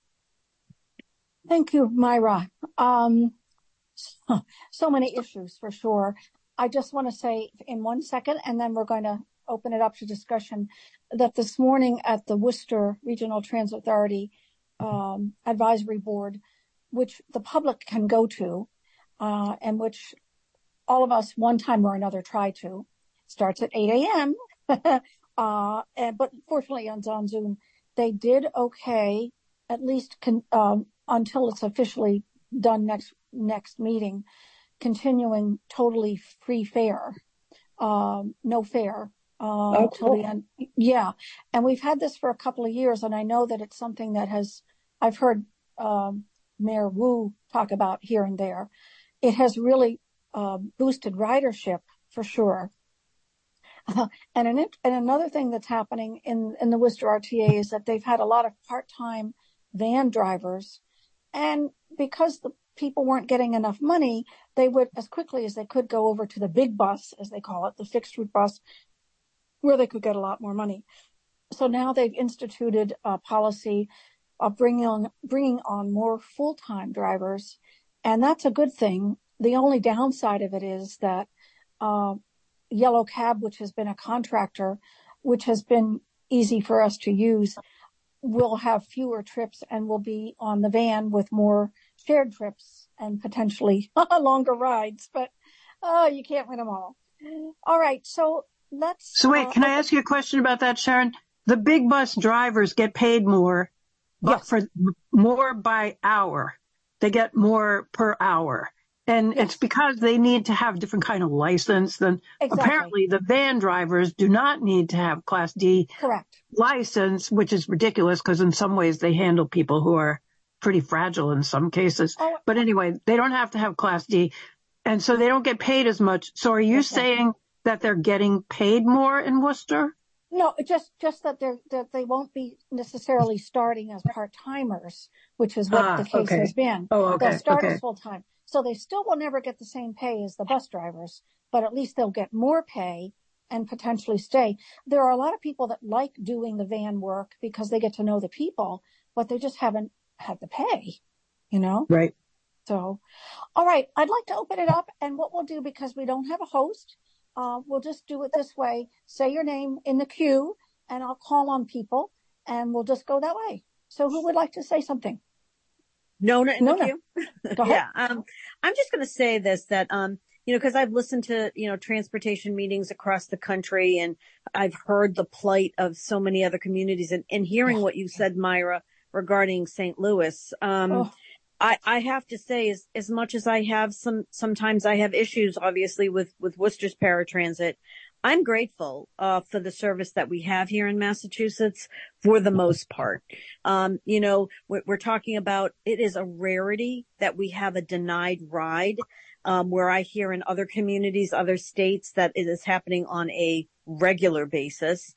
Thank you, Myra. Um, so, so many issues for sure. I just want to say in one second, and then we're going to open it up to discussion, that this morning at the Worcester Regional Transit Authority um, Advisory Board, which the public can go to, uh, and which all of us one time or another try to, starts at eight a.m., uh, and, but fortunately on, on Zoom, they did okay, at least con, um, until it's officially done next next meeting, continuing totally free fare, um, no fare. Um, oh, till the end. Yeah. And we've had this for a couple of years. And I know that it's something that has, I've heard, um, Mayor Wu talk about here and there. It has really, uh, boosted ridership for sure. Uh, and an, and another thing that's happening in, in the Worcester R T A is that they've had a lot of part-time van drivers. And because the people weren't getting enough money, they would, as quickly as they could, go over to the big bus, as they call it, the fixed route bus, where they could get a lot more money. So now they've instituted a policy of bringing on, bringing on more full-time drivers. And that's a good thing. The only downside of it is that, uh, Yellow Cab, which has been a contractor, which has been easy for us to use, will have fewer trips and will be on the van with more shared trips and potentially longer rides, but, oh, you can't win them all. All right. So, Let's, so wait, uh, can I ask you a question about that, Sharon? the big bus drivers get paid more, but Yes. for more by hour. They get more per hour. And Yes. it's because they need to have different kind of license than Exactly. apparently the van drivers do not need to have Class D Correct. license, which is ridiculous because in some ways they handle people who are pretty fragile in some cases. Oh. But anyway, they don't have to have Class D. And so they don't get paid as much. So are you That's right. saying that they're getting paid more in Worcester? No, just just that they're that they won't be necessarily starting as part timers, which is what Ah, the case okay. has been. Oh, okay, They'll start okay. as full time, so they still will never get the same pay as the bus drivers, but at least they'll get more pay and potentially stay. There are a lot of people that like doing the van work because they get to know the people, but they just haven't had the pay, you know. Right. So, all right, I'd like to open it up, and what we'll do, because we don't have a host, uh, we'll just do it this way. Say your name in the queue, and I'll call on people, and we'll just go that way. So who would like to say something? Nona in Nona. the queue? Go ahead. Yeah. Um, I'm just going to say this, that, um, you know, because I've listened to, you know, transportation meetings across the country, and I've heard the plight of so many other communities, and, and hearing what you said, Myra, regarding Saint Louis. Um, Oh. I, I have to say, as, as much as I have some, sometimes I have issues, obviously, with, with Worcester's paratransit, I'm grateful, uh, for the service that we have here in Massachusetts for the most part. Um, you know, we're, we're talking about, it is a rarity that we have a denied ride, um, where I hear in other communities, other states, that it is happening on a regular basis.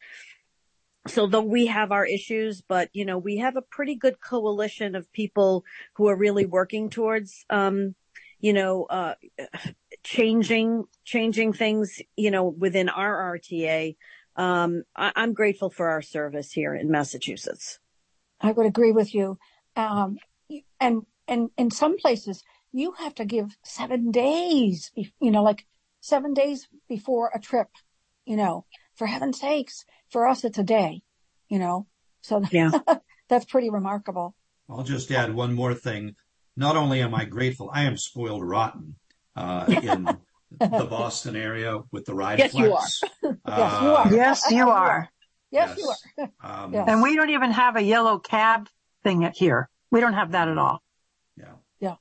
So though we have our issues, but, you know, we have a pretty good coalition of people who are really working towards, um, you know, uh, changing, changing things, you know, within our R T A. Um, I, I'm grateful for our service here in Massachusetts. I would agree with you. Um, and, and in some places you have to give seven days, you know, like seven days before a trip, you know, for heaven's sakes. For us, it's a day, you know, so yeah. That's pretty remarkable. I'll just add one more thing. Not only am I grateful, I am spoiled rotten uh, in the Boston area with the ride yes, flex. You are. Uh, yes, you are. Yes, you are. Yes, yes. you are. Um, yes. And we don't even have a yellow cab thing here. We don't have that at all. Yeah. Yeah.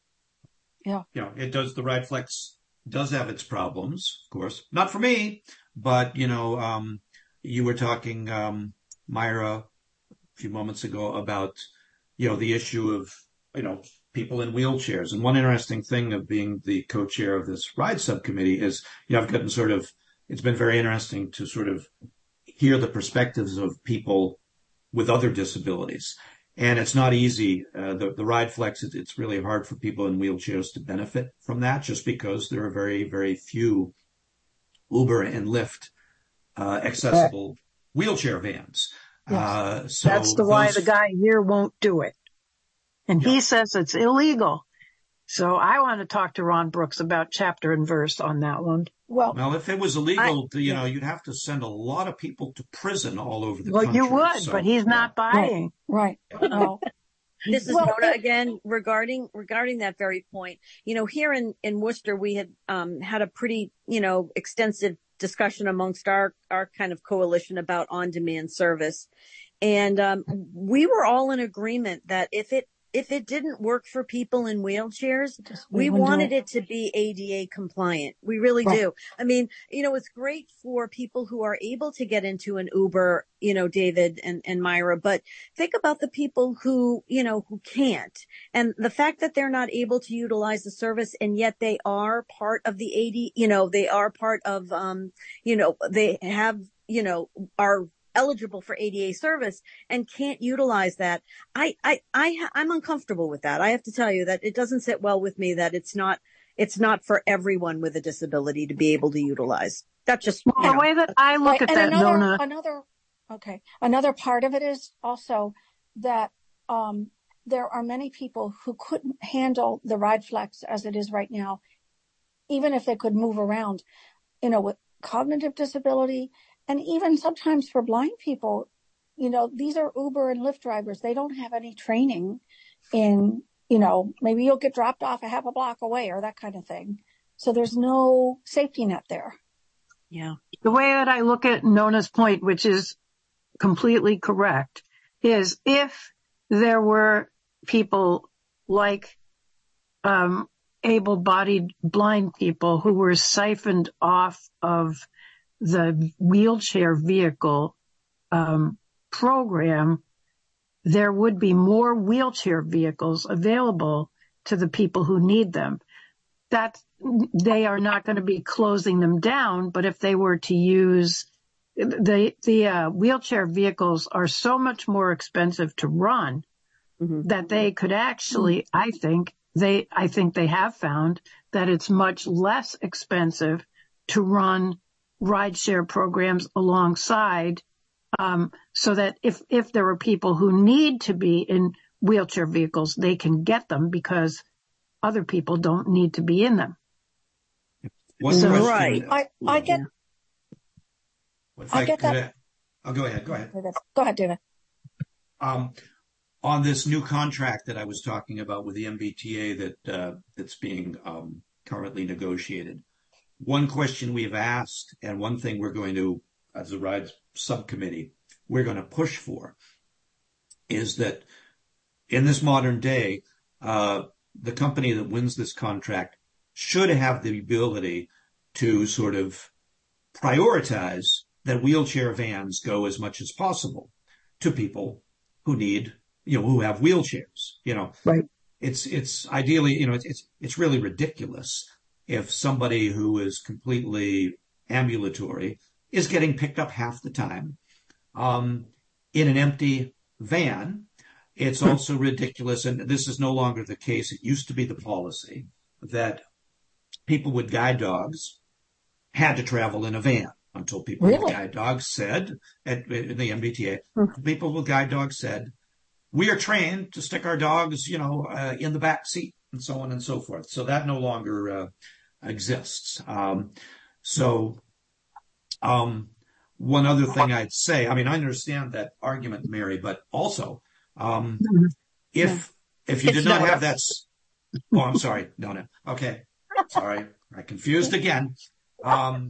Yeah. You know, it does, the ride flex does have its problems, of course. Not for me, but, you know, um, you were talking, um, Myra, a few moments ago about, you know, the issue of, you know, people in wheelchairs. And one interesting thing of being the co-chair of this ride subcommittee is, you know, I've gotten sort of, it's been very interesting to sort of hear the perspectives of people with other disabilities. And it's not easy. Uh, the, the ride flex, it, it's really hard for people in wheelchairs to benefit from that, just because there are very, very few Uber and Lyft uh, accessible right. wheelchair vans. Yes. Uh, so that's the why the guy here won't do it. And yeah. he says it's illegal. So I want to talk to Ron Brooks about chapter and verse on that one. Well, well, if it was illegal, I, you yeah. know, you'd have to send a lot of people to prison all over the well, country. Well, you would, so, but he's yeah. not buying. Right. right. Well, this is well, Nona it, again regarding regarding that very point. You know, here in, in Worcester, we had um, had a pretty, you know, extensive discussion amongst our, our kind of coalition about on-demand service. And um, we were all in agreement that if it if it didn't work for people in wheelchairs, we, we wanted it. it to be A D A compliant. We really right. do. I mean, you know, it's great for people who are able to get into an Uber, you know, David and, and Myra, but think about the people who, you know, who can't. And the fact that they're not able to utilize the service, and yet they are part of the A D A, you know, they are part of, um, you know, they have, you know, are eligible for A D A service and can't utilize that. I, I, I, I'm uncomfortable with that. I have to tell you that it doesn't sit well with me that it's not, it's not for everyone with a disability to be able to utilize. That's just well, the know. way that I look right. at and that, another, Nona. Another, okay. Another part of it is also that, um, there are many people who couldn't handle the ride flex as it is right now, even if they could move around, you know, with cognitive disability. And even sometimes for blind people, you know, these are Uber and Lyft drivers. They don't have any training in, you know, maybe you'll get dropped off a half a block away or that kind of thing. So there's no safety net there. Yeah. The way that I look at Nona's point, which is completely correct, is if there were people like um, able-bodied blind people who were siphoned off of the wheelchair vehicle um, program, there would be more wheelchair vehicles available to the people who need them. That they are not going to be closing them down, but if they were to use the the uh, wheelchair vehicles are so much more expensive to run mm-hmm. that they could actually, I think they I think they have found that it's much less expensive to run rideshare programs alongside, um, so that if if there are people who need to be in wheelchair vehicles, they can get them because other people don't need to be in them. One so, question, right. I, I get, I, I get that. I, oh, go ahead. Go ahead. Go ahead, David. Um, on this new contract that I was talking about with the M B T A that, uh, that's being, um, currently negotiated. One question we've asked and one thing we're going to, as a rides subcommittee, we're going to push for is that in this modern day, uh, the company that wins this contract should have the ability to sort of prioritize that wheelchair vans go as much as possible to people who need, you know, who have wheelchairs. You know, right. It's, it's ideally, you know, it's, it's, it's really ridiculous if somebody who is completely ambulatory is getting picked up half the time, um, in an empty van. It's also ridiculous, and this is no longer the case. It used to be the policy that people with guide dogs had to travel in a van until people really? with guide dogs said, at, at the M B T A, hmm. people with guide dogs said, we are trained to stick our dogs, you know, uh, in the back seat and so on and so forth. So that no longer uh, exists. Um, so um, one other thing I'd say, I mean, I understand that argument, Mary, but also, Um, if, if you it's did not Nona. have that, oh, I'm sorry, Nona. Okay. Sorry. I confused again. Um,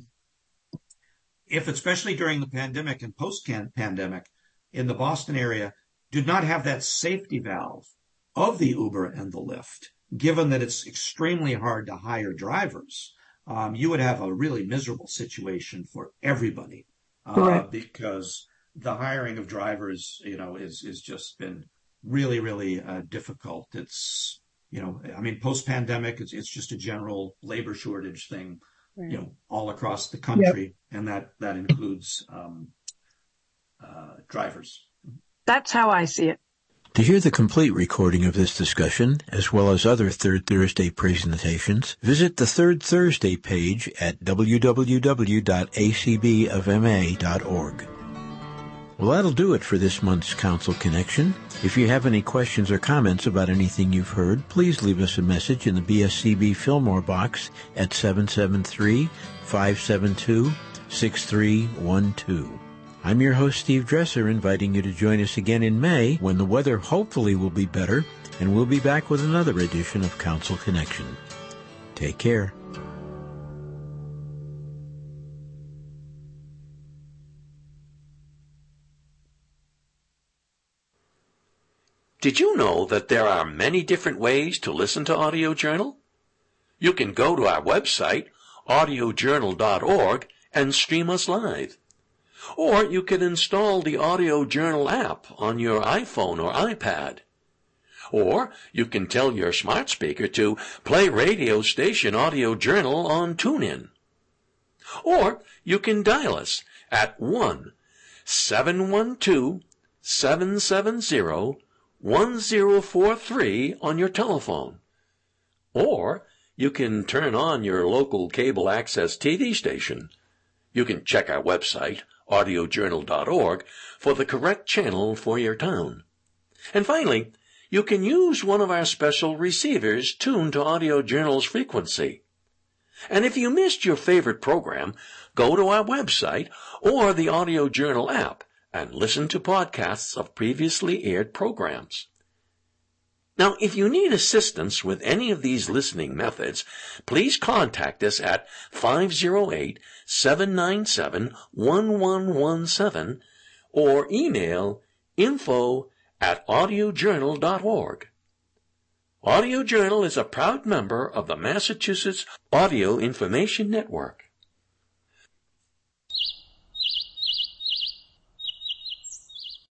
if especially during the pandemic and post-pandemic in the Boston area did not have that safety valve of the Uber and the Lyft, given that it's extremely hard to hire drivers, um, you would have a really miserable situation for everybody, uh, because the hiring of drivers, you know, is, is just been really, really uh, difficult. It's, you know, I mean, post-pandemic, it's, it's just a general labor shortage thing, right. you know, all across the country. Yep. And that, that includes um, uh, drivers. That's how I see it. To hear the complete recording of this discussion, as well as other Third Thursday presentations, visit the Third Thursday page at w w w dot a c b of m a dot org. Well, that'll do it for this month's Council Connection. If you have any questions or comments about anything you've heard, please leave us a message in the B S C B Fillmore box at seven seven three, five seven two, six three one two. I'm your host, Steve Dresser, inviting you to join us again in May when the weather hopefully will be better, and we'll be back with another edition of Council Connection. Take care. Did you know that there are many different ways to listen to Audio Journal? You can go to our website, audio journal dot org, and stream us live. Or you can install the Audio Journal app on your iPhone or iPad. Or you can tell your smart speaker to play radio station Audio Journal on TuneIn. Or you can dial us at one seven one two, seven seven zero, one zero four three on your telephone. Or you can turn on your local cable access T V station. You can check our website, audio journal dot org, for the correct channel for your town. And finally, you can use one of our special receivers tuned to Audio Journal's frequency. And if you missed your favorite program, go to our website or the Audio Journal app and listen to podcasts of previously aired programs. Now, if you need assistance with any of these listening methods, please contact us at five oh eight, seven nine seven, one one one seven or email info at audiojournal dot org. Audio Journal is a proud member of the Massachusetts Audio Information Network.